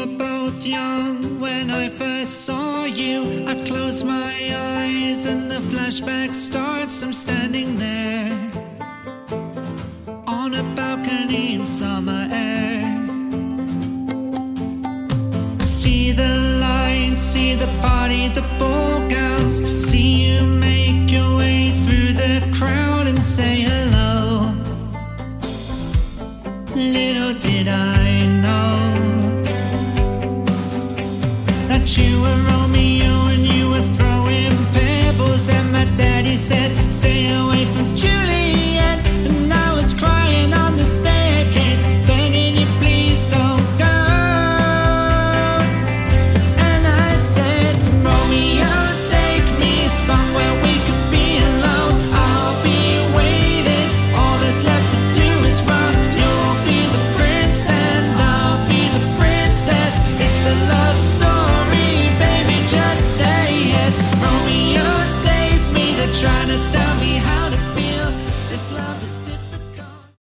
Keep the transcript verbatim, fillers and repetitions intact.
were both young when I first saw you. I close my eyes and the flashback starts. I'm standing there on a balcony in summer air. See the lights, see the party, the ball gowns. See you make your way through the crowd and say hello. Little did I know